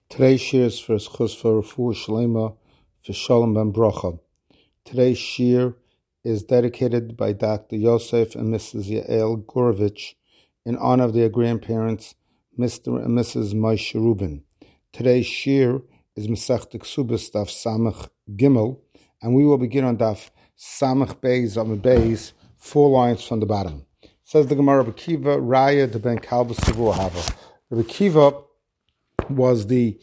Today's shir is for Schus for Refuah Shalema for Shalom ben Bracha. Today's shir is dedicated by Dr. Yosef and Mrs. Yael Gorovich in honor of their grandparents, Mr. and Mrs. Moshe Rubin. Today's shir is Masechet Ksubos Daf Samach Gimel, and we will begin on Daf Samach Beis Amud Beis, 4 lines from the bottom. Says the Gemara, Rabbi Kiva Raya de Ben Kalba Savua Hava. Rabbi Kiva was the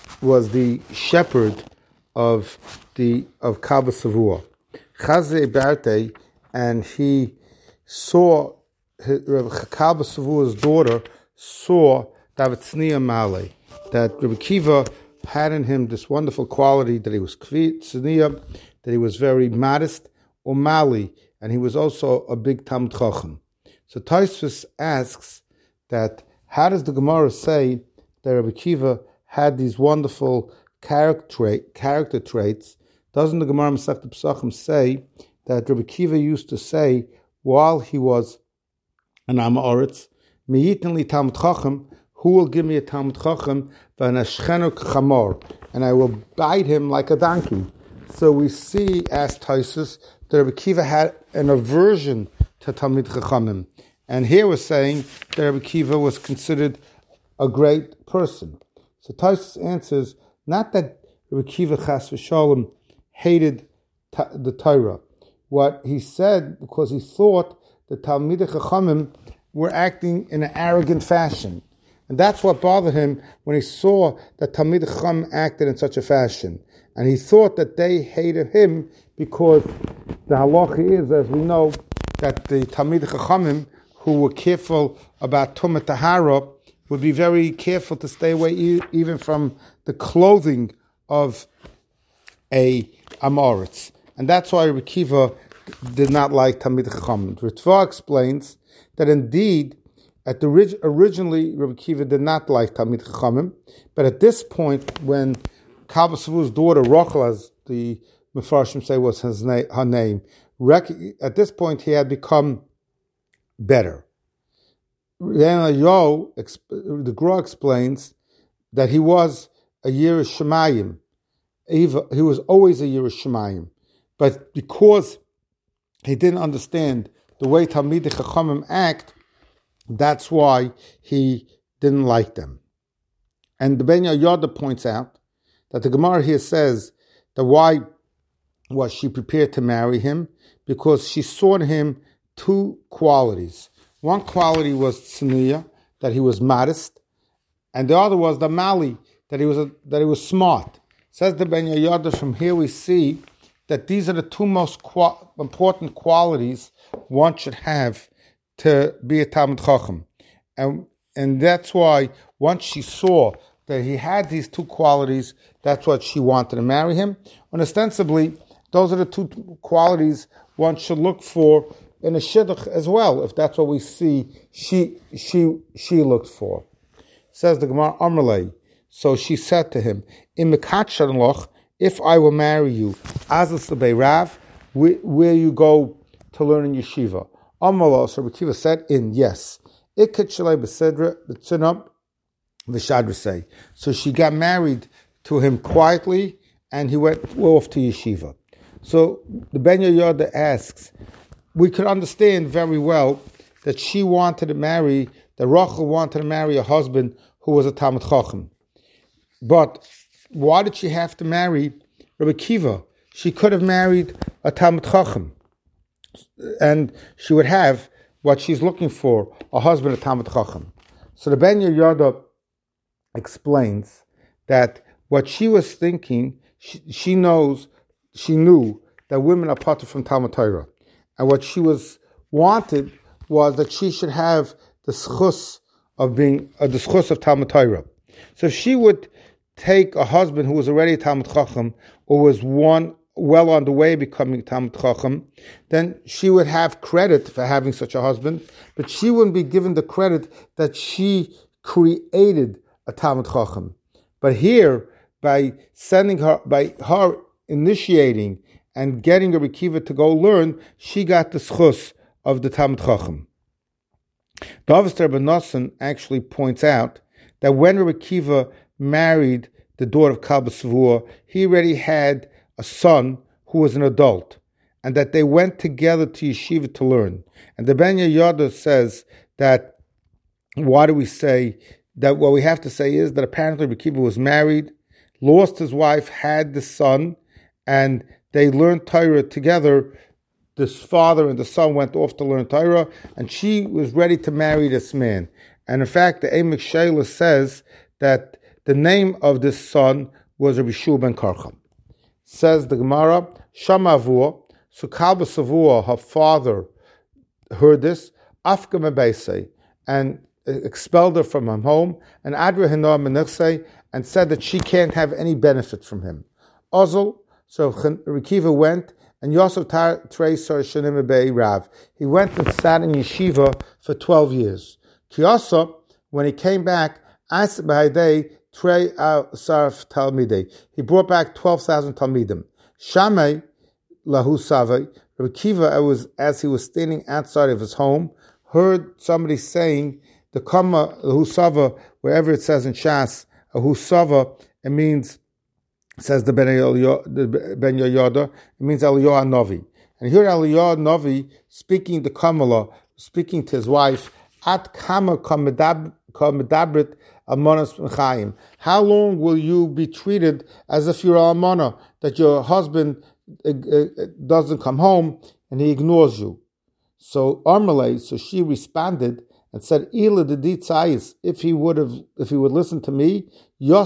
shepherd of Kalba Savua. Chazei Barte, and he saw Kalba Savua's daughter saw David Tzniya Male, that Rabbi Kiva had in him this wonderful quality that he was tzniya, that he was very modest, umali, and he was also a big Talmid Chacham. So Tosfos asks that how does the Gemara say that Rabbi Kiva had these wonderful character traits? Doesn't the Gemara Masechet Pesachim say that Rabbi Kiva used to say while he was an Am Haaretz, "Me'yiten li Talmid Chacham, who will give me a Talmid Chacham, v'anashchenu k'chamor, and I will bite him like a donkey." So we see, as Tosfos, that Rabbi Kiva had an aversion to Talmid Chachamim, and here we're saying that Rabbi Kiva was considered a great person. So Tosfos answers, not that Rabbi Kiva Chas v'Shalom hated the Torah. What he said, because he thought that Talmidei Chachamim were acting in an arrogant fashion. And that's what bothered him when he saw that Talmidei Chachamim acted in such a fashion. And he thought that they hated him because the halacha is, as we know, that the Talmidei Chachamim who were careful about Tumah Tahara would be very careful to stay away even from the clothing of a Am Haaretz. And that's why Rabbi Kiva did not like Talmidei Chachamim. Ritva explains that indeed, originally Rabbi Kiva did not like Talmidei Chachamim, but at this point, when Kalba Savua's daughter, Rachel, as the Mefarshim say was her name, at this point he had become better. The Gra explains that he was a Yiras Shamayim. He was always a Yiras Shamayim. But because he didn't understand the way Talmidei Chachamim act, that's why he didn't like them. And the Ben Yoda points out that the Gemara here says that why was she prepared to marry him? Because she saw in him 2 qualities. One quality was tzniya, that he was modest, and the other was the mali, that he was smart. Says the Ben Yoda, from here we see that these are the 2 most important qualities one should have to be a Talmid Chacham. And that's why once she saw that he had these 2 qualities, that's what she wanted to marry him. And ostensibly, those are the 2 qualities one should look for in a shidduch as well, if that's what we see she looked for. Says the Gemara Amrlei. So she said to him, if I will marry you, Azas Rav, where you go to learn in yeshiva? Amrullah, so Rabbi Kiva said, yes. So she got married to him quietly, and he went off to yeshiva. So the Ben Yoda asks, we could understand very well that she wanted to marry, that Rachel wanted to marry a husband who was a Talmid Chacham. But why did she have to marry Rabbi Kiva? She could have married a Talmid Chacham, and she would have what she's looking for, a husband, a Talmid Chacham. So the Ben Yoda explains that what she was thinking, she knew that women are part from Talmud Torah. And what she wanted was that she should have the schus of being the schus of Talmud Torah. So if she would take a husband who was already a Talmid Chacham, or was well on the way becoming Talmid Chacham, then she would have credit for having such a husband, but she wouldn't be given the credit that she created a Talmid Chacham. But here, by her initiating and getting Rabbi Kiva to go learn, she got the schus of the Talmid Chacham. David Ben Nosson actually points out that when Rabbi Kiva married the daughter of Kalba Savua, he already had a son who was an adult, and that they went together to yeshiva to learn. And the Ben Yehoyada says that, why do we say that? What we have to say is that apparently Rabbi Akiva was married, lost his wife, had the son, and they learned Torah together. This father and the son went off to learn Torah, and she was ready to marry this man. And in fact, the Emek Sheila says that the name of this son was Rabbi Shua ben Karcham. Says the Gemara, Shama Avua, so Kalba Savua, her father, heard this, Afka Mebeisei, and expelled her from her home, and Adra Hinoah Menechsei, and said that she can't have any benefit from him. Ozil, so Rabbi Akiva went, and Yosef Trei Sar Shanim Bei Rav. He went and sat in yeshiva for 12 years. Kiyasa, when he came back, As B'Haidei Trei Sarf Talmidei. He brought back 12,000 Talmidim. Shamei Lahu Savei. Rabbi Akiva, as he was standing outside of his home, heard somebody saying the Kama Lahu Sava, wherever it says in Shas, Lahu Sava, it means, says the Ben Yehoyada, it means Eliyahu Novi. And here Eliyahu Novi speaking to Kamala, speaking to his wife, At Kama Kamedabrit Almonas Mechayim. How long will you be treated as if you're Almana, that your husband doesn't come home and he ignores you? So Armalei, so she responded and said, Ila the Ditzayis, if he would listen to me, he would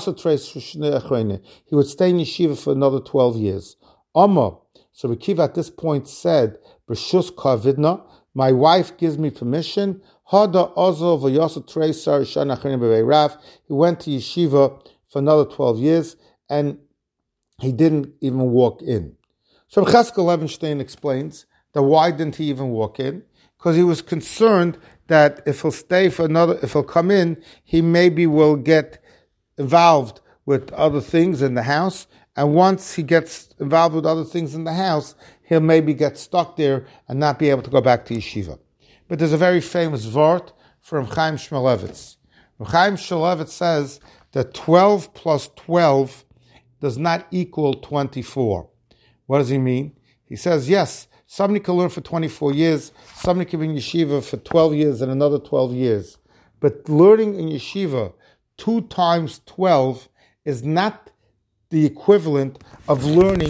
stay in yeshiva for another 12 years. Amma, so Rabbi Akiva at this point said, B'shus kavidna, my wife gives me permission. Hada Ozil v'yosef Trei Sar Shana Achreina B'Bei Rav. He went to yeshiva for another 12 years, and he didn't even walk in. So Cheskel Levenstein explains that why didn't he even walk in? Because he was concerned that if he'll come in, he maybe will get involved with other things in the house, and once he gets involved with other things in the house, he'll maybe get stuck there and not be able to go back to yeshiva. But there's a very famous vort from Chaim Shmulevitz. Chaim Shmulevitz says that 12 plus 12 does not equal 24. What does he mean? He says, yes, somebody can learn for 24 years, somebody can be in yeshiva for 12 years and another 12 years. But learning in yeshiva 2 times 12 is not the equivalent of learning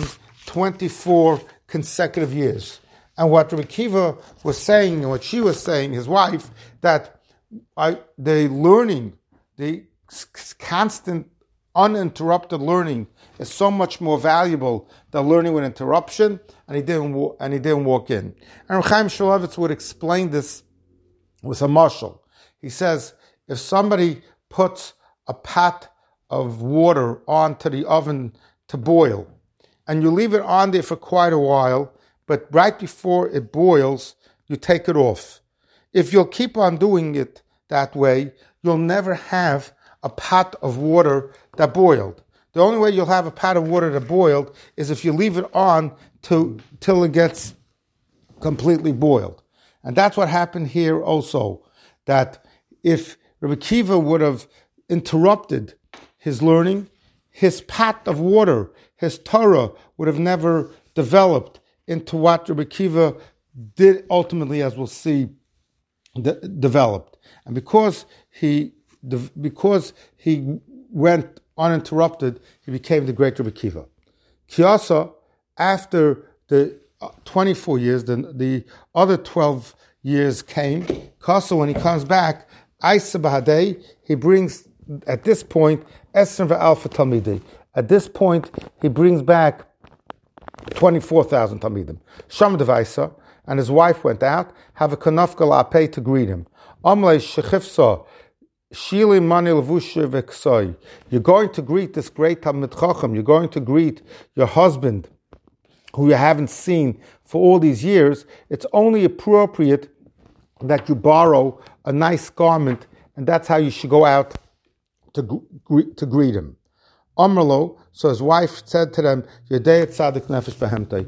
24 consecutive years. And what Rabbi Akiva was saying, and what she was saying, his wife, that the learning, the constant, uninterrupted learning is so much more valuable than learning with interruption, and he didn't walk in. And Chaim Shmulevitz would explain this with a mashal. He says, if somebody puts a pot of water onto the oven to boil, and you leave it on there for quite a while, but right before it boils, you take it off. If you'll keep on doing it that way, you'll never have a pot of water that boiled. The only way you'll have a pot of water that boiled is if you leave it on till it gets completely boiled. And that's what happened here also, that if Rabbi Akiva would have interrupted his learning, his pot of water, his Torah, would have never developed into what Rabbi Akiva did ultimately, as we'll see, developed. And because he went uninterrupted, he became the great Rabbi Akiva. Kiyasa, after the 24 years, the other 12 years came. Kiyasa, when he comes back, Aisa B'Hadei, he brings, at this point, Esrim V'Alfa Talmidei. At this point, he brings back 24,000 Talmidim. Sham Devaisa, and his wife went out, have a kanafka la'apei to greet him. Amlei shechifsa, shili mani levusha v'ksoi. You're going to greet this great Talmid Chacham. You're going to greet your husband, who you haven't seen for all these years. It's only appropriate that you borrow a nice garment, and that's how you should go out to greet him. Amrlo, so his wife said to them, Yedei tzadik nefesh behemtei.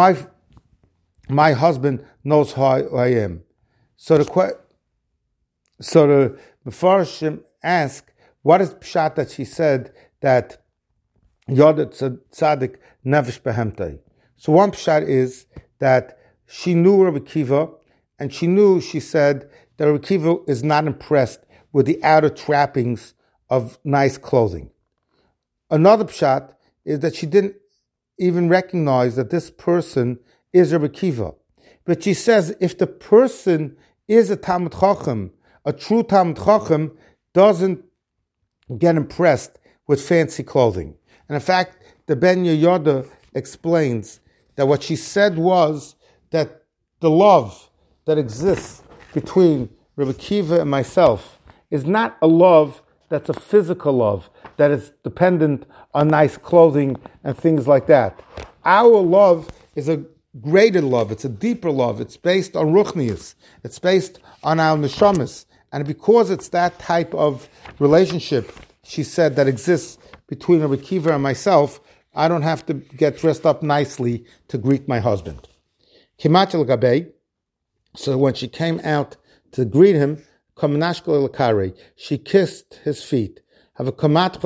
My husband knows who I am. So the Mefarshim ask, What is pshat that she said that Yoda Tzaddik Nefesh Behemtai? So one pshat is that she knew Rabbi Kiva, and she said that Rabbi Kiva is not impressed with the outer trappings of nice clothing. Another pshat is that she didn't even recognize that this person is Rabbi Kiva. But she says if the person is a Talmid Chacham, a true Talmid Chacham doesn't get impressed with fancy clothing. And in fact, the Ben Yehoyada explains that what she said was that the love that exists between Rabbi Kiva and myself is not a love that's a physical love, that is dependent on nice clothing and things like that. Our love is a greater love, it's a deeper love, it's based on ruchnius, it's based on our neshamas. And because it's that type of relationship, she said, that exists between Rabbi Kiva and myself, I don't have to get dressed up nicely to greet my husband. Kimat el Gabei, so when she came out to greet him, she kissed his feet. And the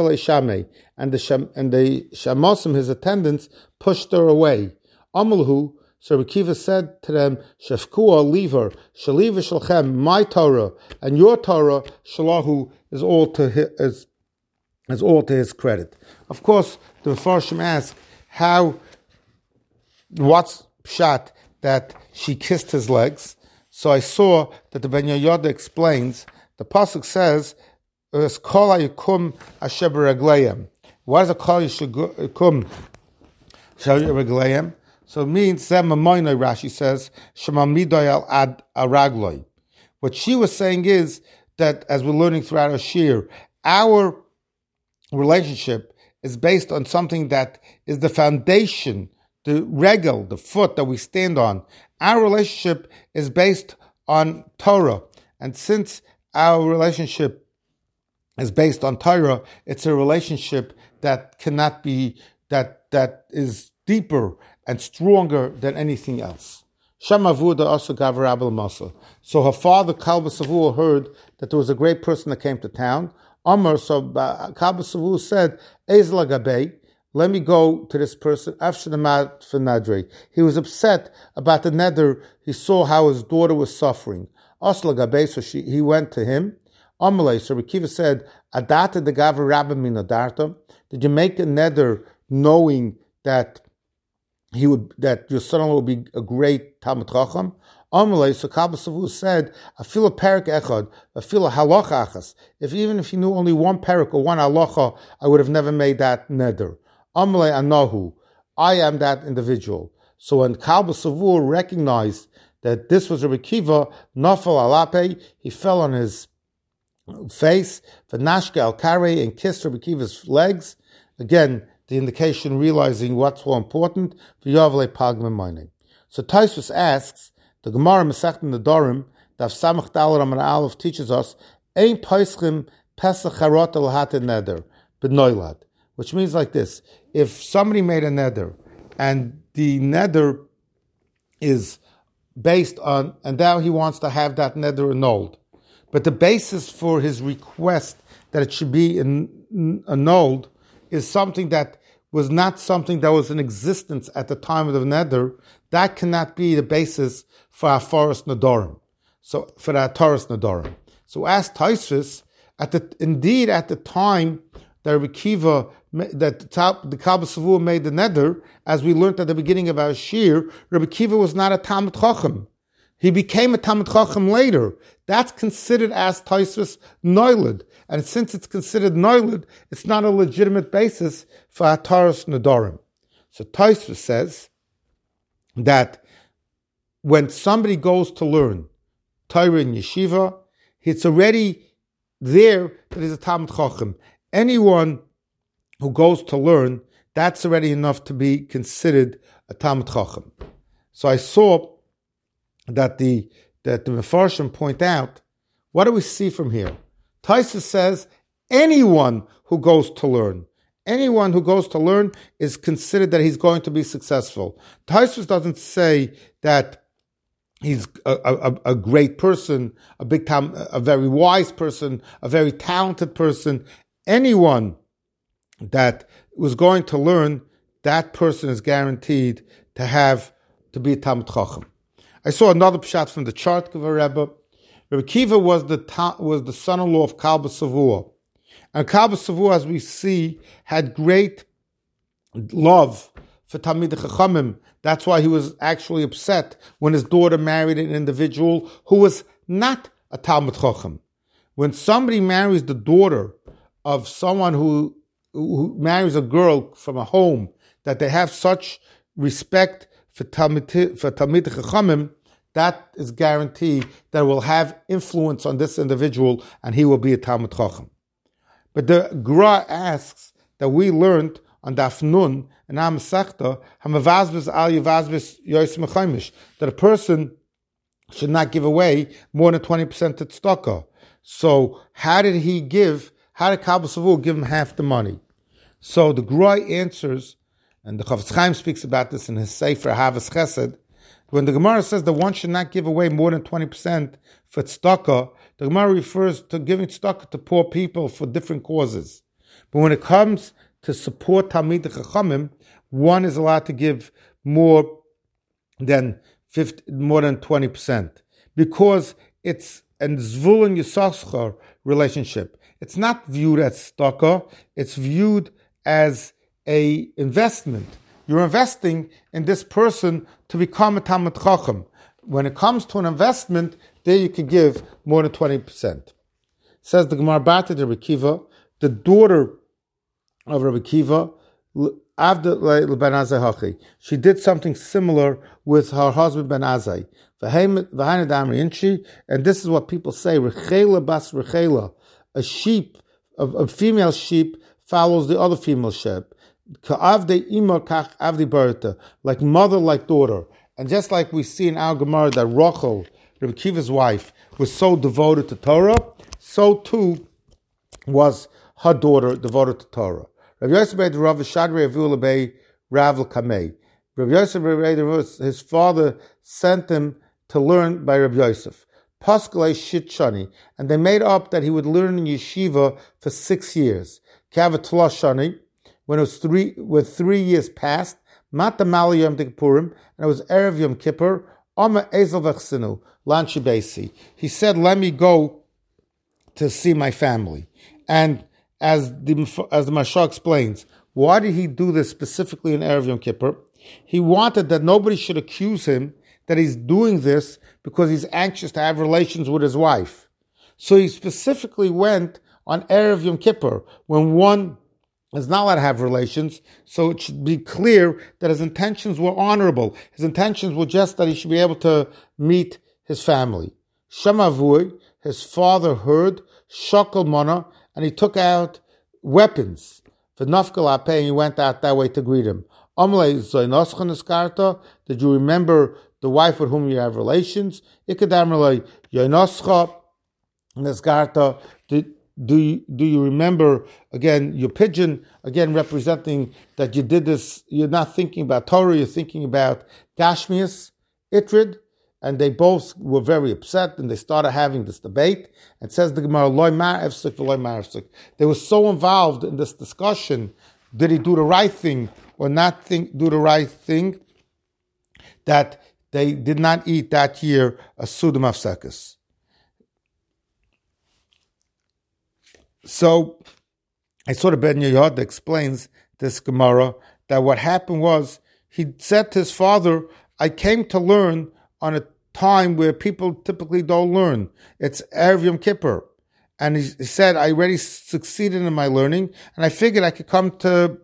shamosim, his attendants, pushed her away. Amalhu, so Rabbi Kiva said to them, Shefkua, leave her, Shaliva Shalchem, my Torah, and your Torah, Shalahu, is all to his credit. Of course, the Mefarshim ask, what's pshat that she kissed his legs? So I saw that the Ben Yehoyada explains, the pasuk says, Kol hayikum asher b'ragleim. What is a kol hayikum asher b'ragleim? So it means, Rashi says, Shema midoy al ad aragloi. What she was saying is that, as we're learning throughout our shir, our relationship is based on something that is the foundation, the regel, the foot that we stand on. Our relationship is based on Torah. And since our relationship is based on Torah, it's a relationship that cannot be, that is deeper and stronger than anything else. So her father, Kalba Savua, heard that there was a great person that came to town. Amar, so Kalba Savua said, Ezla Gabei, let me go to this person. He was upset about the neder. He saw how his daughter was suffering. So he went to him. So Rabbi Kiva said, did you make a neder knowing that that your son-in-law would be a great Talmid Chacham? So Kalba Savua said, "Afil a parak echad, afil a halacha achas. Even if you knew only one parak or one halacha, I would have never made that neder." Amalei anahu, I am that individual. So when Kalba Savua recognized that this was Rabbi Kiva, nafal alape, he fell on his face, v'nashke al kare, and kissed Rabbi Kiva's legs. Again, the indication realizing what's more important. V'yavle pagma mine. So Tosfos asks, the Gemara Masechet Nedarim, Daf Samach Daled Amud Aleph teaches us, Ein Poschim Pesach Harot L'Hat Neder B'Noilad, which means like this: if somebody made a neder, and the neder is based on, and now he wants to have that neder annulled, but the basis for his request that it should be annulled is something that was not something that was in existence at the time of the neder, that cannot be the basis for our forest Nedarim. So for our Taurus Nedarim. So as Tosfos, at the time that Rabbi Kiva, that the Kalba Savua made the neder, as we learned at the beginning of our shir, Rabbi Kiva was not a Talmid Chacham. He became a Talmid Chacham later. That's considered as Tosfos Noilid. And since it's considered Noilid, it's not a legitimate basis for our Taurus Nedarim. So Tosfos says that when somebody goes to learn Torah in yeshiva, it's already there that he's a Talmid Chacham. Anyone who goes to learn, that's already enough to be considered a Talmid Chacham. So I saw that the Mefarshim point out, what do we see from here? Tosfos says anyone who goes to learn. Anyone who goes to learn is considered that he's going to be successful. Tosfos doesn't say that he's a great person, a very wise person, a very talented person. anyone that was going to learn, that person is guaranteed to be a Talmid Chacham. I saw another pshat from the Chartkiva Rebbe. Rebbe Kiva was the son-in-law of Kalba Savua. And Kalba Savua, as we see, had great love for Talmidei Chachamim. That's why he was actually upset when his daughter married an individual who was not a Talmid Chacham. When somebody marries the daughter of someone who marries a girl from a home that they have such respect for Talmidei Chachamim, that is guaranteed that it will have influence on this individual and he will be a Talmid Chacham. But the Gra asks that we learned on Daf Nun and Am Sechta Hamavazbis Al Yavazbis Yos Mechaimish, that a person should not give away more than 20% to tzedakah. So how did Kalba Savua give him half the money? So the Gra answers, and the Chafetz Chaim speaks about this in his Sefer Havas Chesed, when the Gemara says that one should not give away more than 20% for tzedakah, the Gemara refers to giving tzedakah to poor people for different causes. But when it comes to support Talmidei Chachamim, one is allowed to give more than 20%, because it's a Zvulun Yisachar relationship. It's not viewed as tzedakah; it's viewed as a investment. You're investing in this person to become a Talmid Chacham. When it comes to an investment, there you can give more than 20%. Says the Gemara Bata de Rebbe Kiva, the daughter of Rebbe Kiva, she did something similar with her husband Ben Azai. And this is what people say, Rechela bas Rechela, a female sheep follows the other female sheep. Like mother, like daughter. And just like we see in our Gemara that Rachel, Rebbe Kiva's wife, was so devoted to Torah, so too was her daughter devoted to Torah. Rabbi Yosef Beit Rav Shadrei Avu Lebei Rav Kamei. Rabbi Yosef, his father sent him to learn by Rabbi Yosef. Paskalei Shitshani, and they made up that he would learn in yeshiva for 6 years. Kavatla Shani, when 3 years passed, Mata Mali Yom Kippurim, and it was Erev Yom Kippur, Oma Ezel Vechsinu, Lanchi Beisi. He said, let me go to see my family. And as the Mashal explains, why did he do this specifically in Erev Yom Kippur? He wanted that nobody should accuse him that he's doing this because he's anxious to have relations with his wife. So he specifically went on Erev Yom Kippur, when one is not allowed to have relations, so it should be clear that his intentions were honorable. His intentions were just that he should be able to meet his family. Shemavui, his father heard, Shakal Mana, and he took out weapons. V'nafkal apeh, and he went out that way to greet him. Amle zoynoschen eskarta, did you remember the wife with whom you have relations? Ikadamrele yonoscha neskarta, do you remember, again, your pigeon, again representing that you did this, you're not thinking about Torah, you're thinking about Gashmias, Itrid, and they both were very upset, and they started having this debate. And says the Gemara, Loi mar efsik v'loi mar efsik. They were so involved in this discussion, did he do the right thing or not do the right thing, that they did not eat that year a Sudam Afsekis. So, I saw the Ben Yehoyada explains this Gemara, that what happened was, he said to his father, I came to learn on a time where people typically don't learn. It's Erev Yom Kippur. And he said, I already succeeded in my learning, and I figured I could come to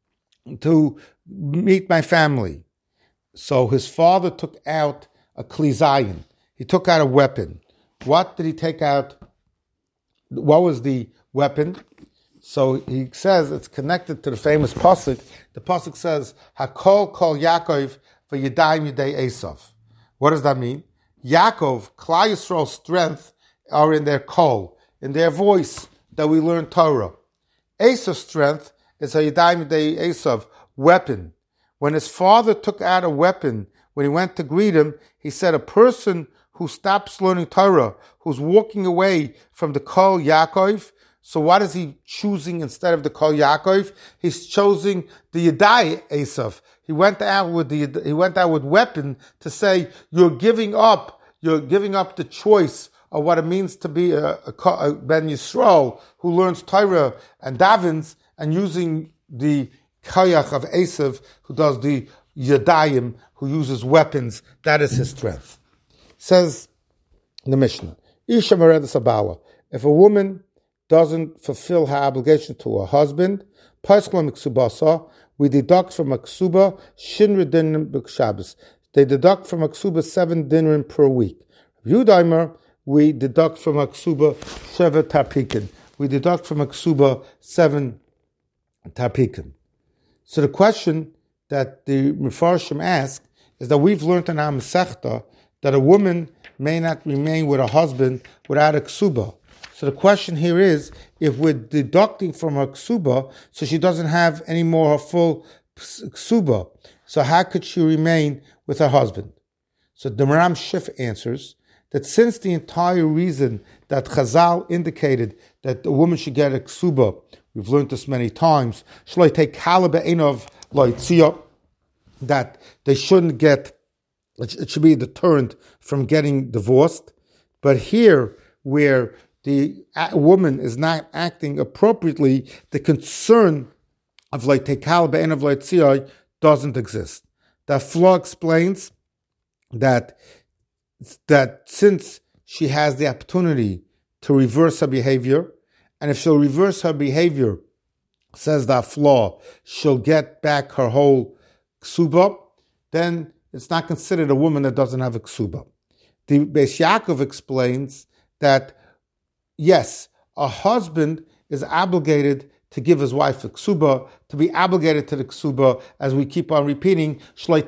meet my family. So his father took out a Kli Zayin. He took out a weapon. What did he take out? What was the weapon? So he says it's connected to the famous pasuk. The pasuk says, "Hakol kol Yaakov v'yadayim yedei Esav." What does that mean? Yaakov, Klal Yisrael's strength are in their kol, in their voice that we learn Torah. Esav's strength is a yadayim yedei Esav, weapon. When his father took out a weapon, when he went to greet him, he said, a person who stops learning Torah, who's walking away from the kol Yaakov, So what is he choosing instead of the Kol Yaakov? He's choosing the Yadai Esav. He went out with weapon to say you're giving up the choice of what it means to be a Ben Yisrael who learns Torah and davens, and using the Koyach of Esav who does the Yadayim, who uses weapons. That is his strength. Says the Mishnah, Isha Meredas Abawa. If a woman doesn't fulfill her obligation to her husband, we deduct from a ksuba shinra dinim b'Shabbos. They deduct from a ksuba 7 dinrim per week. Yudaimer, we deduct from a ksuba 7 tarpikin. We deduct from a ksuba 7 tarpikin. So the question that the Mefarshim ask is that we've learned in our Masechta that a woman may not remain with her husband without a ksuba. So the question here is, if we're deducting from her ksuba, so she doesn't have any more her full ksuba, so how could she remain with her husband? So the Maram Shif answers that since the entire reason that Chazal indicated that a woman should get a ksuba, we've learned this many times, that they shouldn't get, it should be a deterrent from getting divorced. But here, where the woman is not acting appropriately, the concern of Tekal Be'en of Leitziyah doesn't exist. That Flaw explains that since she has the opportunity to reverse her behavior, and if she'll reverse her behavior, says that Flaw, she'll get back her whole ksuba, then it's not considered a woman that doesn't have a ksuba. The Beis Yaakov explains that yes, a husband is obligated to give his wife a ksuba, to be obligated to the ksuba, as we keep on repeating,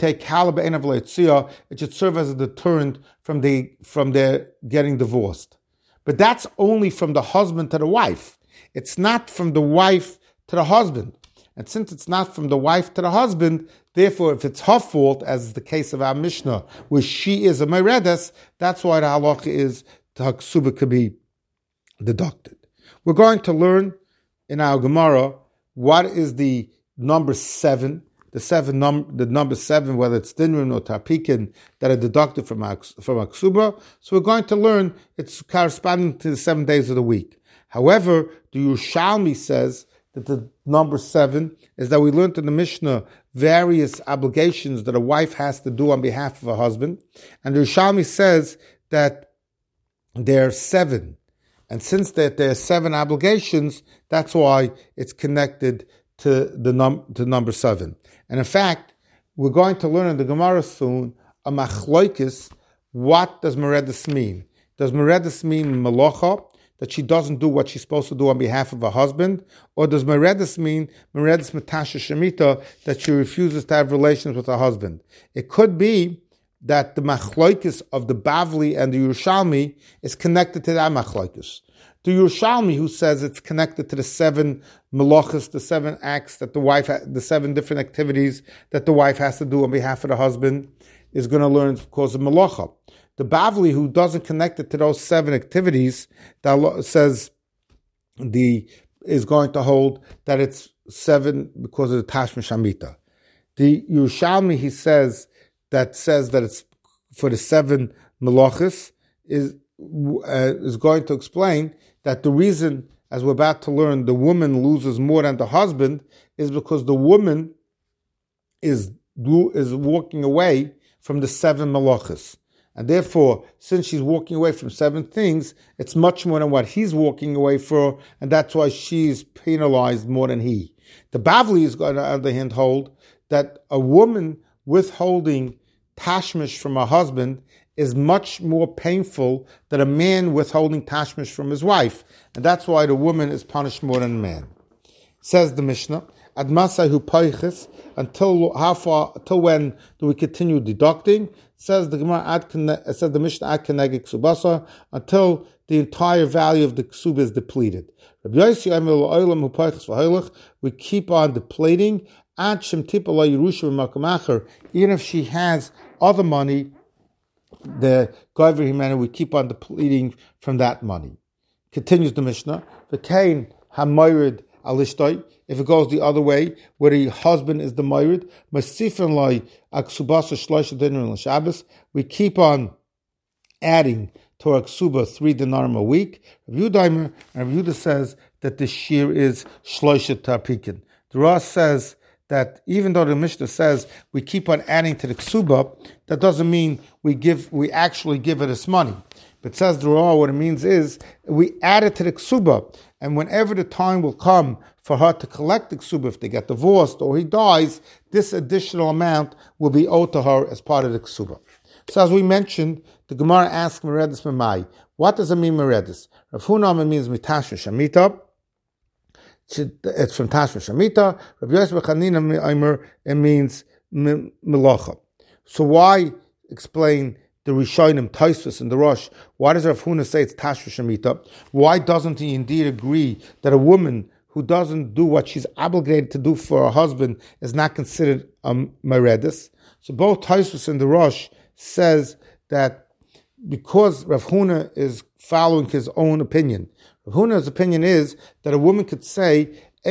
it should serve as a deterrent from their getting divorced. But that's only from the husband to the wife. It's not from the wife to the husband. And since it's not from the wife to the husband, therefore, if it's her fault, as is the case of our Mishnah, where she is a meredes, that's why the halacha is the ksuba could be deducted. We're going to learn in our Gemara what is the number 7, the number 7, whether it's dinrim or tarpikin that are deducted from a ksuba. So we're going to learn it's corresponding to the 7 days of the week. However, the Yerushalmi says that the number 7 is that we learned in the Mishnah various obligations that a wife has to do on behalf of her husband, and the Yerushalmi says that there are 7. And since that there are 7 obligations, that's why it's connected to the number 7. And in fact, we're going to learn in the Gemara soon a machloikis. What does meredes mean? Does meredes mean melocha, that she doesn't do what she's supposed to do on behalf of her husband? Or does meredes mean meredes matasha shemita, that she refuses to have relations with her husband? It could be that the machloikis of the Bavli and the Yerushalmi is connected to that machloikis. The Yerushalmi, who says it's connected to the 7 melachos, the 7 acts that the wife, the 7 different activities that the wife has to do on behalf of the husband, is going to learn because of melacha. The Bavli, who doesn't connect it to those 7 activities, that says is going to hold that it's 7 because of the Tashmish Amita. The Yerushalmi, he says that it's for the 7 melachos, is going to explain that the reason, as we're about to learn, the woman loses more than the husband is because the woman is walking away from the 7 melachos. And therefore, since she's walking away from 7 things, it's much more than what he's walking away for, and that's why she's penalized more than he. The Bavli is going to, on the other hand, hold that a woman withholding tashmish from her husband is much more painful than a man withholding tashmish from his wife. And that's why the woman is punished more than the man. Says the Mishnah, Ad Masahu Paichis, until when do we continue deducting? Says the Gemara, says the Mishnah, Ad Keneged Ksubasa, until the entire value of the ksuba is depleted. We keep on depleting, even if she has other money, the Gover Himena, we keep on depleting from that money. Continues the Mishnah, V'kein ha-moirid al-ishtoi, if it goes the other way, where the husband is the moirid, Masifin loy aksubasa shloisha dinar l'Shabbos, we keep on adding to our ksuba 3 dinarim a week. Rav Yehuda says that the shear is shloisha tarpikin. The Rosh says that even though the Mishnah says we keep on adding to the ksuba, that doesn't mean we actually give it as money. But says the Rosh, what it means is we add it to the ksuba, and whenever the time will come for her to collect the ksuba, if they get divorced or he dies, this additional amount will be owed to her as part of the ksuba. So as we mentioned, the Gemara asks Meredis Mamai, what does it mean Meredis? Rav Huna means mitashma shamita. It's from Tashma Shamita. Rabbi Yosef Chanina it means melacha. So why explain the Rishonim, Tosfos, and the Rosh? Why does Rav Huna say it's Tashma Shamita? Why doesn't he indeed agree that a woman who doesn't do what she's obligated to do for her husband is not considered a meredis? So both Tosfos and the Rosh says that because Rav Huna is following his own opinion. Rav Huna's opinion is that a woman could say,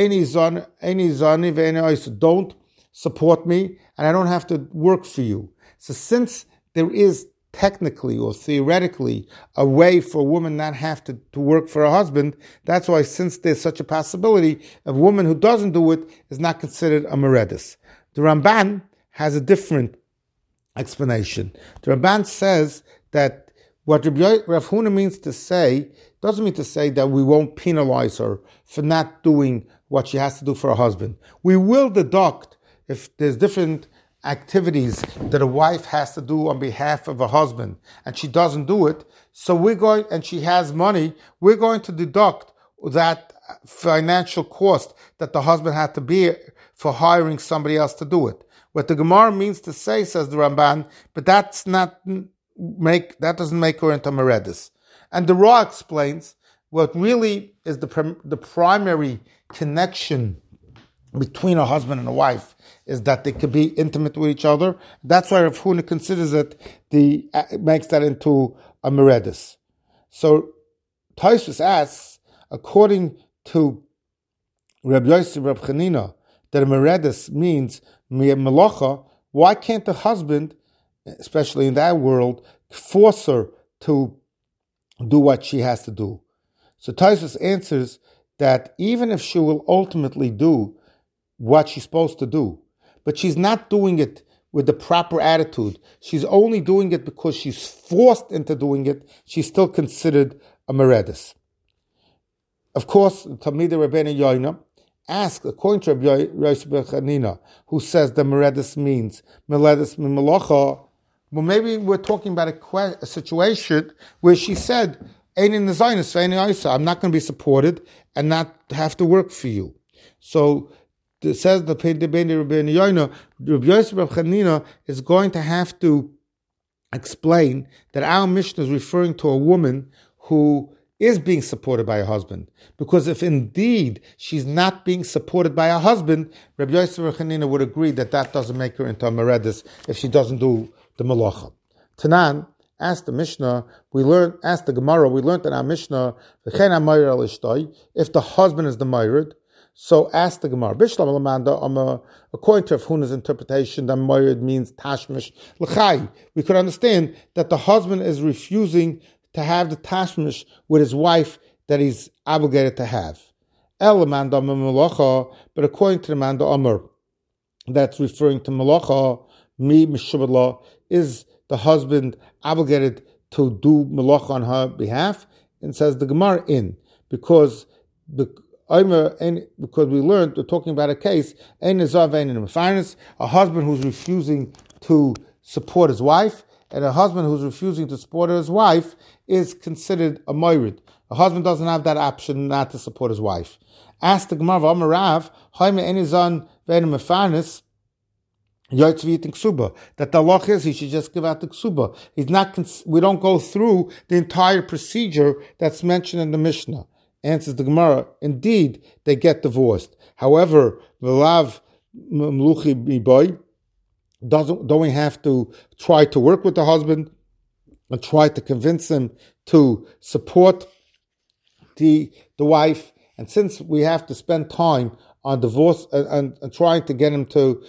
don't support me, and I don't have to work for you. So since there is technically or theoretically a way for a woman not have to work for her husband, that's why since there's such a possibility, a woman who doesn't do it is not considered a meredis. The Ramban has a different explanation. The Ramban says that what Rav Huna means to say doesn't mean to say that we won't penalize her for not doing what she has to do for her husband. We will deduct if there's different activities that a wife has to do on behalf of her husband and she doesn't do it, and she has money, we're going to deduct that financial cost that the husband had to bear for hiring somebody else to do it. What the Gemara means to say, says the Ramban, but that doesn't make her into meredis. And the Ra explains what really is the primary connection between a husband and a wife is that they could be intimate with each other. That's why Rav Huna considers makes that into a meredis. So Tosfos asks, according to Rabbi Yosef Reb Chanina, that a meredis means melacha, why can't the husband, especially in that world, force her to do what she has to do? So Tosfos answers that even if she will ultimately do what she's supposed to do, but she's not doing it with the proper attitude, she's only doing it because she's forced into doing it, she's still considered a meredis. Of course, Talmidei Rabbeinu Yoina ask, according to Rabbi Yosef Chanina, who says the meredis means meredis mimelacha. Well, maybe we're talking about a situation where she said, I'm not going to be supported and not have to work for you. So it says the Rabbi Yosef Chanina is going to have to explain that our Mishnah is referring to a woman who is being supported by her husband. Because if indeed she's not being supported by her husband, Rabbi Yosef Chanina would agree that doesn't make her into a meredis if she doesn't do the malacha. Tanan, asked the Mishnah, asked the Gemara, we learned in our Mishnah, if the husband is the mayrid, so ask the Gemara, according to Rav Huna's interpretation, the mayrid means tashmish l'chai. We could understand that the husband is refusing to have the tashmish with his wife that he's obligated to have. But according to the Manda Amr, that's referring to malacha, is the husband obligated to do malacha on her behalf? And says the Gemara because we learned, we're talking about a case, a husband who's refusing to support his wife, and a husband who's refusing to support his wife is considered a moirid. A husband doesn't have that option not to support his wife. Ask the Gemara, that the law is he should just give out the ksuba. We don't go through the entire procedure that's mentioned in the Mishnah. Answers the Gemara, indeed, they get divorced. However, don't we have to try to work with the husband and try to convince him to support the wife, and since we have to spend time on divorce and trying to get him to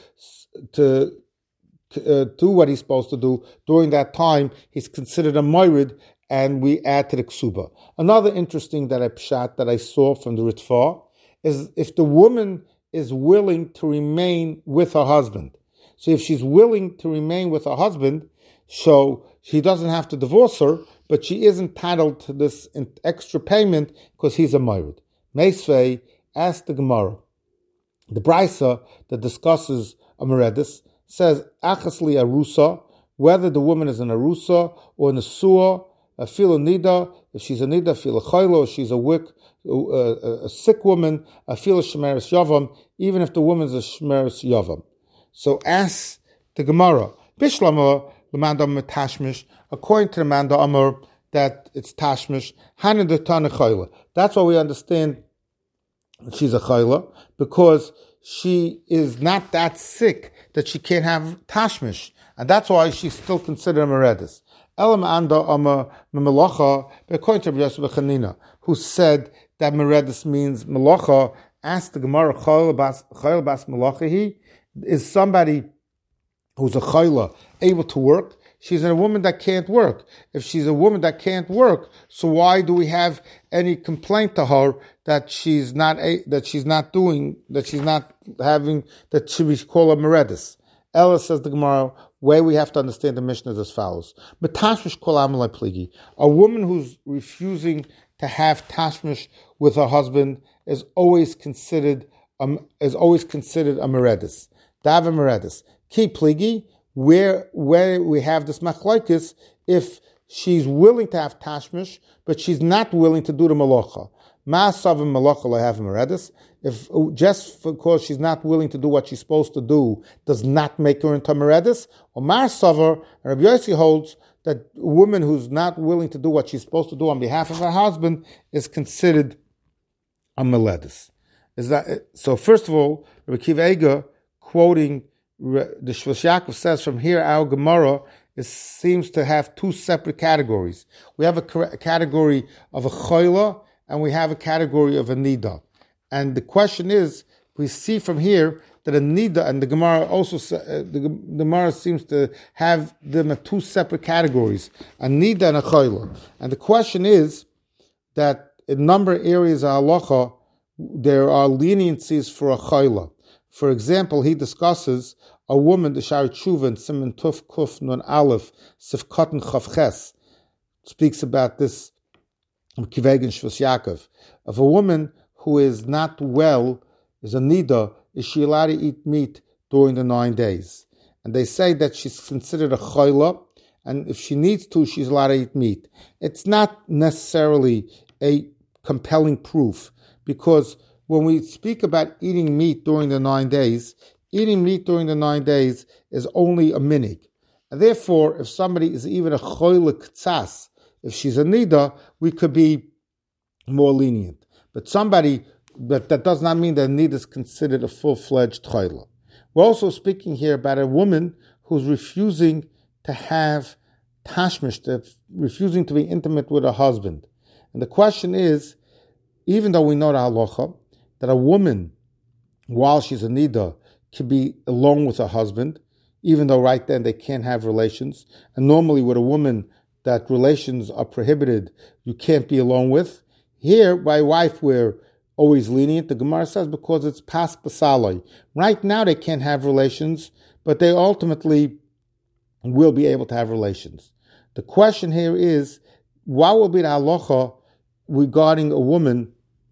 do what he's supposed to do, during that time, he's considered a moirid, and we add to the ksuba. Another interesting that I saw from the Ritva is if the woman is willing to remain with her husband. So if she's willing to remain with her husband, so he doesn't have to divorce her, but she is entitled to this extra payment because he's a moirid. Meisvei asked the Gemara. The Brisa that discusses a meredis says, Achasli arusa, whether the woman is an arusa or an asua, a fila nida, if she's a nida, fila chaylo, she's a sick woman, a fila shemeres yavam, even if the woman's a shemeres yavam. So ask the Gemara, Bishlama, the manda tashmish, according to the manda amar, that it's tashmish, hanin the tana chayla. That's why we understand she's a chayla, because she is not that sick that she can't have tashmish, and that's why she's still considered a meredis. Elam anda ama melacha, according to Rabbi Yosef Chanina, who said that meredis means melacha. Asked the Gemara, chayla bas melachahi, is somebody who's a chayla able to work? She's a woman that can't work. If she's a woman that can't work, so why do we have any complaint to her that she's not having, that she be called a meredis? Ella says the Gemara, way we have to understand the Mishnah is as follows. A woman who's refusing to have tashmish with her husband is always considered a meredis. Dava meredis. Ki pligi, where we have this machlokes, if she's willing to have tashmish, but she's not willing to do the malacha. Ma'asavim malacha lehav meredis. If just because she's not willing to do what she's supposed to do does not make her into meredis, or ma'asavar, and Rabbi Yossi holds that a woman who's not willing to do what she's supposed to do on behalf of her husband is considered a meredis. Is that so? First of all, Rabbi Akiva Eiger, quoting the Shvus Yaakov, says from here our Gemara seems to have two separate categories. We have a category of a chayla and we have a category of a nida. And the question is, we see from here that a nida, and the Gemara also the Gemara seems to have them as two separate categories, a nida and a chayla. And the question is that in a number of areas of halacha there are leniencies for a chayla. For example, he discusses a woman, the Shari Tshuva, in Siman Tuf Kuf Nun Aleph, Sifkat and Chavches, speaks about this, Kiveg and Shvus Yaakov, of a woman who is not well, is a nida, is she allowed to eat meat during the 9 days? And they say that she's considered a chayla, and if she needs to, she's allowed to eat meat. It's not necessarily a compelling proof, because when we speak about eating meat during the 9 days, eating meat during the 9 days is only a minig. And therefore, if somebody is even a choyle ktsas, if she's a nida, we could be more lenient. But that does not mean that nida is considered a full-fledged choyle. We're also speaking here about a woman who's refusing to have tashmish, refusing to be intimate with her husband. And the question is, even though we know the halacha, that a woman, while she's a nida, can be alone with her husband, even though right then they can't have relations. And normally with a woman that relations are prohibited, you can't be alone with. Here, by wife, we're always lenient. The Gemara says because it's pas pasaloi. Right now they can't have relations, but they ultimately will be able to have relations. The question here is, what will be the halacha regarding a woman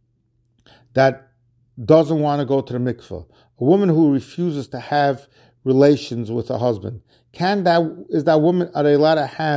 that doesn't want to go to the mikveh? A woman who refuses to have relations with her husband. Are they allowed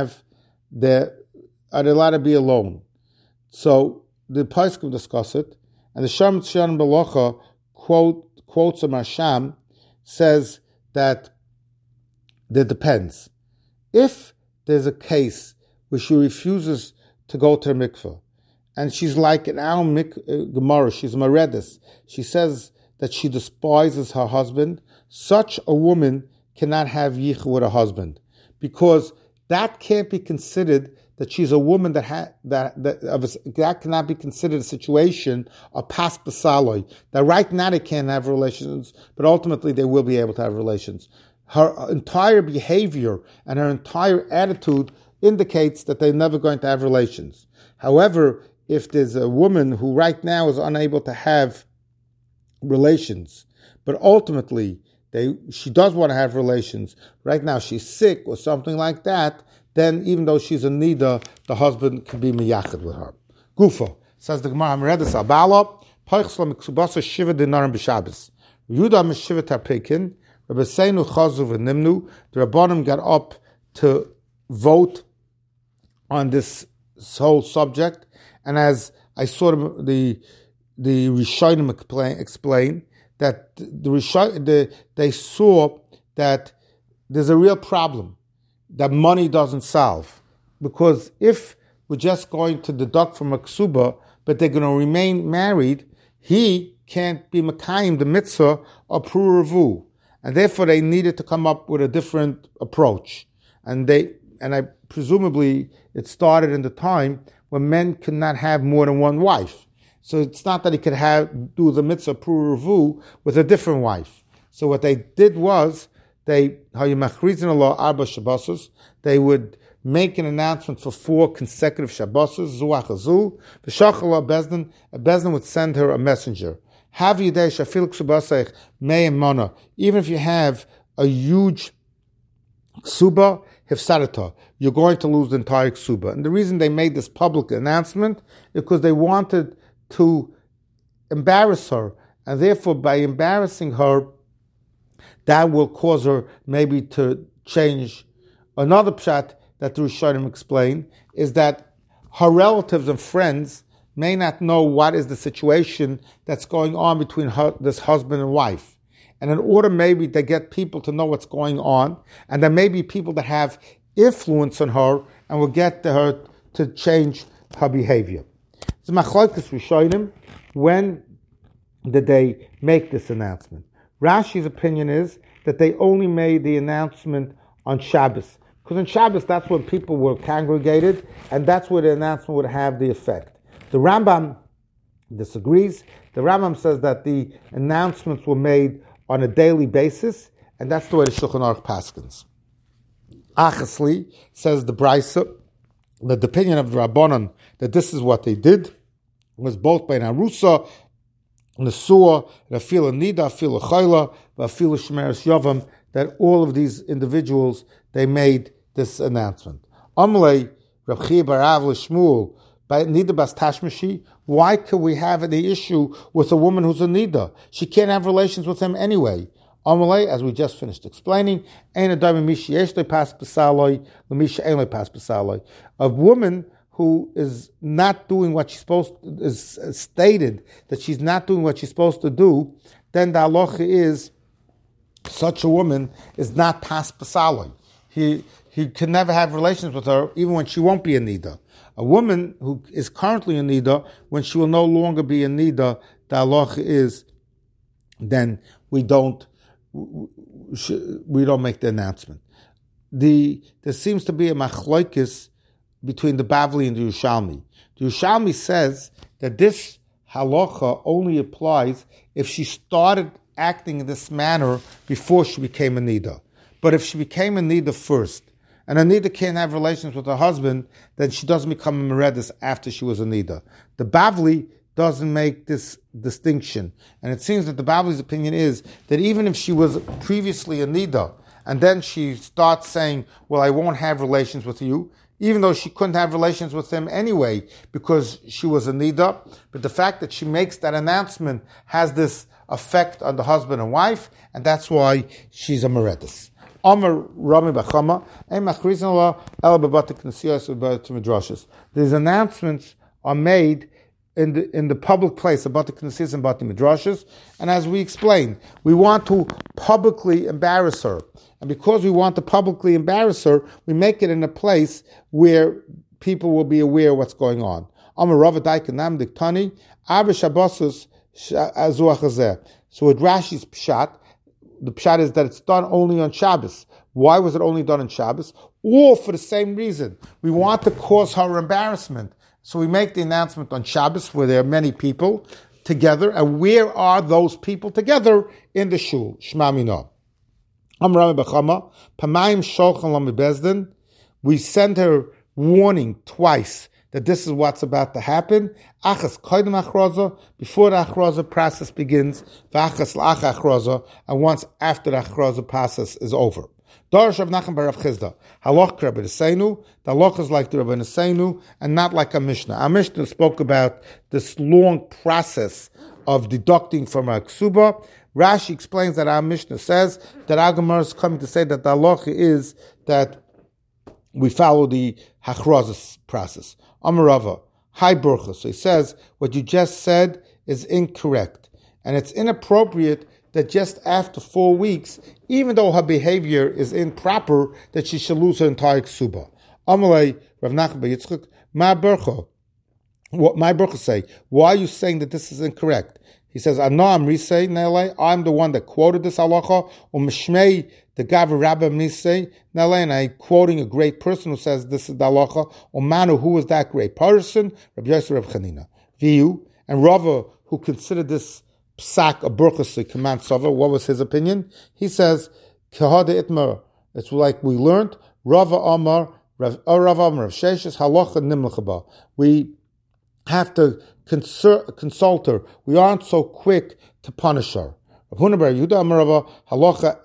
to be alone? So the Paiskim discuss it, and the Shem Tzyan Belacha quotes a Marsham, says that it depends. If there's a case where she refuses to go to the mikveh, and she's like an our Gemara, she's a meredis, she says that she despises her husband, such a woman cannot have yichud with her husband, because that can't be considered that she's a woman that cannot be considered a situation of pas pasaloi, that right now they can't have relations, but ultimately they will be able to have relations. Her entire behavior and her entire attitude indicates that they're never going to have relations. However, if there's a woman who right now is unable to have relations, but ultimately she does want to have relations, right now she's sick or something like that, then even though she's a nida, the husband can be miyachid with her. Gufa, says the Gemara, Meredis Abala, Paichsla Miksubasa Shiva Dinarim B'Shabbos. Yuda Mishiva Tarpekin, Rabbi Seinu Chazu V'Nimnu, the Rabbanim got up to vote on this whole subject, and as I saw the Rishonim explain that they saw that there's a real problem that money doesn't solve, because if we're just going to deduct from a ksuba, but they're going to remain married, he can't be makayim the mitzvah of pruruvu, and therefore they needed to come up with a different approach, and I presumably it started in the time when men could not have more than one wife. So it's not that he could do the mitzvah pruruvu with a different wife. So what they did was they would make an announcement for 4 consecutive Shabbosos, Zuachazu, V'shachal Bezdin, a Bezdin would send her a messenger. Have Yidei Shafil Ksubasech Me'em Mona, even if you have a huge ksuba, Hifsarata, you're going to lose the entire ksuba. And the reason they made this public announcement is because they wanted to embarrass her, and therefore by embarrassing her, that will cause her maybe to change. Another pshat that the Rishonim explain is that her relatives and friends may not know what is the situation that's going on between this husband and wife. And in order maybe to get people to know what's going on, and there may be people that have influence on her and will get her to change her behavior. It's machlokes Rishonim, when did they make this announcement? Rashi's opinion is that they only made the announcement on Shabbos. Because on Shabbos, that's when people were congregated, and that's where the announcement would have the effect. The Rambam disagrees. The Rambam says that the announcements were made on a daily basis, and that's the way the Shulchan Aruch paskins. Achasli says the Brisa, that the opinion of the Rabbanon, that this is what they did, was both by Narusa, Nesua, Rafila Nida, Rafila Chayla, Rafila Shemeres Yavam, that all of these individuals, they made this announcement. Amalei, Rav Chia bar Av Shmuel, by Nida Bas Tashmishi, why could we have the issue with a woman who's a Nida? She can't have relations with him anyway. Amalei, as we just finished explaining, a woman who is not doing what she's supposed to, is stated that she's not doing what she's supposed to do, then the halacha is such a woman is not pas pasaloi. He can never have relations with her, even when she won't be a nida. A woman who is currently a nida, when she will no longer be a nida, the halacha is then we don't make the announcement. There seems to be a machlokes between the Bavli and the Yerushalmi. The Yerushalmi says that this halacha only applies if she started acting in this manner before she became a nida. But if she became a nida first, and a nida can't have relations with her husband, then she doesn't become a meredis after she was a nida. The Bavli doesn't make this distinction. And it seems that the Bavli's opinion is that even if she was previously a nida, and then she starts saying, well, I won't have relations with you, even though she couldn't have relations with him anyway because she was a nida, but the fact that she makes that announcement has this effect on the husband and wife, and that's why she's a meredis. These announcements are made in the public place about the Knesset and about the Midrashas, and as we explained, we want to publicly embarrass her. And because we want to publicly embarrass her, we make it in a place where people will be aware of what's going on. So with Rashi's pshat, the pshat is that it's done only on Shabbos. Why was it only done on Shabbos? All for the same reason. We want to cause her embarrassment. So we make the announcement on Shabbos where there are many people together. And where are those people together? In the shul. Shema Minah. We send her warning twice that this is what's about to happen. Achas koydem achroza, before the achroza process begins, v'achas la'ach achroza, and once after the achroza process is over. Darash Rav Nachman bar Rav Chizda, halach Rabbi Neseinu, the halach is like the Rabbi Neseinu, and not like a Mishnah. Our Mishnah spoke about this long process of deducting from a ksuba. Rashi explains that our Mishnah says that our Gemara is coming to say that the halach is that we follow the hachroza process. Amarava, hi Burcha. So he says, what you just said is incorrect. And it's inappropriate that just after 4 weeks, even though her behavior is improper, that she should lose her entire ksuba. Amalei, Rav Nachman bar Yitzchak, ma Burcha. What my Burcha say? Why are you saying that this is incorrect? He says, I'm the one that quoted this halacha, Mishmei, the Gavar Rabbi Nisei, and I'm quoting a great person who says this is the halacha, Manu, who was that great person? Rabbi Yosef Reb Chanina. Viu, and Rava, who considered this psak a burchas command sava, what was his opinion? He says, Kahada Itmar, it's like we learned, Rava Amar, Rav Sheshes, halacha nimlachaba. We have to consult her. We aren't so quick to punish her. The halacha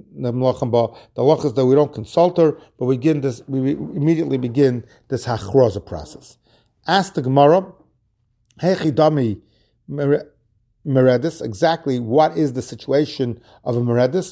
is that we don't consult her, but we immediately begin this hachroza process. Ask the Gemara, Hechidami Meredis, exactly what is the situation of a Meredis?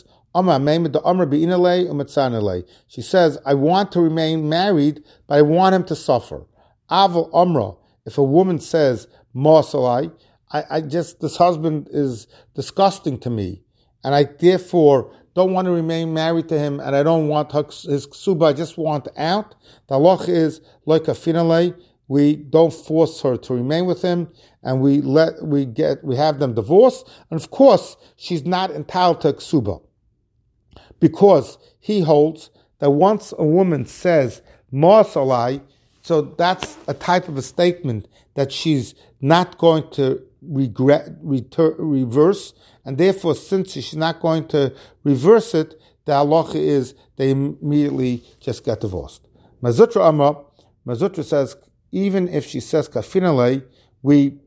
She says, I want to remain married, but I want him to suffer. Aval Amra, if a woman says, Masalai, I just, this husband is disgusting to me, and I therefore don't want to remain married to him, and I don't want his ksuba, I just want out. The halach is, like a finale, we don't force her to remain with him, and we have them divorced, and of course, she's not entitled to ksuba. Because he holds that once a woman says, Masalai, so that's a type of a statement that she's not going to reverse, and therefore, since she's not going to reverse it, the halacha is they immediately just get divorced. Mazutra says, even if she says kafinale, we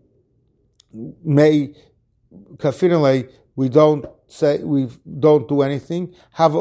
don't do anything.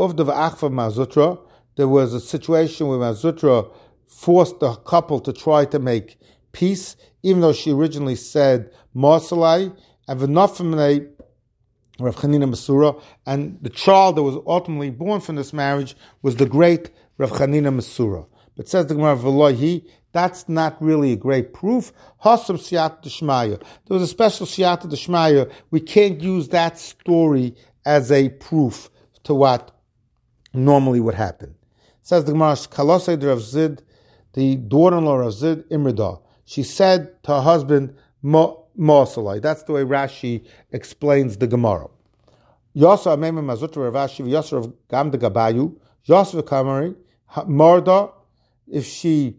There was a situation where Mazutra forced the couple to try to make peace, even though she originally said Masalai, and V'nafimnei Rav Chanina Masura, and the child that was ultimately born from this marriage was the great Rav Chanina Masura. But says the Gemara, V'lohi, that's not really a great proof. Hasam Siyata D'Shmaya. There was a special Siyata D'Shmaya. We can't use that story as a proof to what normally would happen. Says the Gemara, Kalosei Rav Zid, the daughter-in-law of Zid Imrida. She said to her husband, Masalai. That's the way Rashi explains the Gemara. Yasa Amem Mazutra Ravashi Yasa of Gamda Gabayu, Yasa Kamari, Marda, if she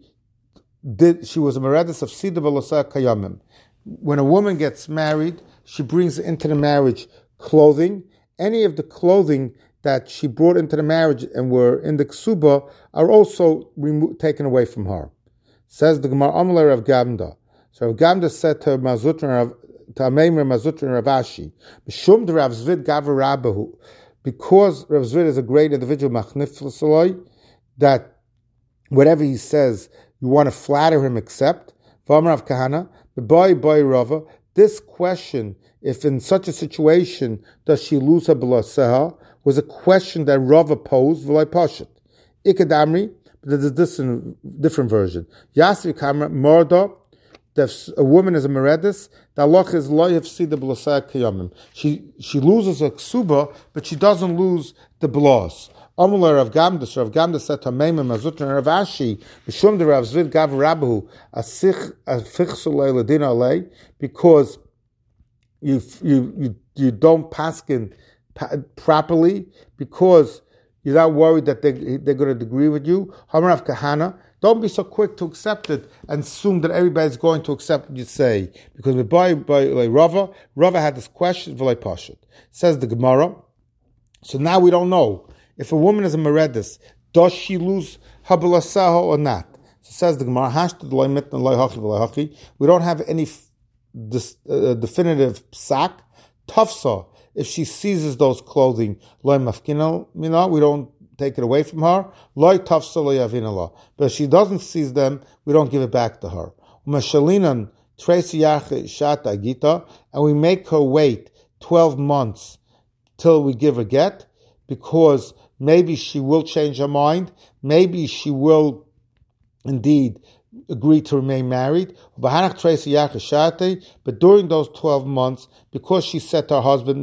was a Meredis of Sida Velosa Kayamim. When a woman gets married, she brings into the marriage clothing. Any of the clothing that she brought into the marriage and were in the ksuba are also taken away from her. Says the Gemara Amalei Rav Gamda. So Rav Gamda said to Mazutra and Ravashi, B'shum de Rav Zvid Gavar Rabbahu, because Rav Zvid is a great individual, Machnif that whatever he says, you want to flatter him, except V'amar Rav Kahana, B'boy Rava. This question, if in such a situation does she lose her b'laseha, was a question that Rava posed, V'lai Pashat. Ikadamri, but there's a different version. Yasvi Kamra, Murda, if a woman is a meredis, the halach is lo yafsida b'lasei kiyamim. She loses a ksuba, but she doesn't lose the blos. Amular Rav Gamda, Rav Gamda said to Meimim Mazutra and Rav Ashi, B'shum de Rav Zvid Gav Rabahu, Asichsu Leiladin Alei, because you don't paskin properly, because You're not worried that they're going to agree with you. Hamarav Kahana, don't be so quick to accept it and assume that everybody's going to accept what you say. Because by like Rava had this question, V'lei Pashut. Says the Gemara. So now we don't know. If a woman is a Meredis, does she lose Habalasaho or not? So says the Gemara, we don't have any definitive psak. Tafsa, if she seizes those clothing, we don't take it away from her. But if she doesn't seize them, we don't give it back to her. And we make her wait 12 months till we give her get, because maybe she will change her mind, maybe she will indeed agree to remain married. But during those 12 months, because she said to her husband,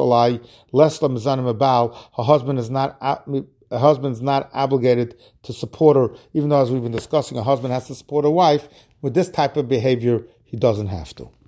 her husband's not obligated to support her, even though, as we've been discussing, a husband has to support a wife. With this type of behavior, he doesn't have to.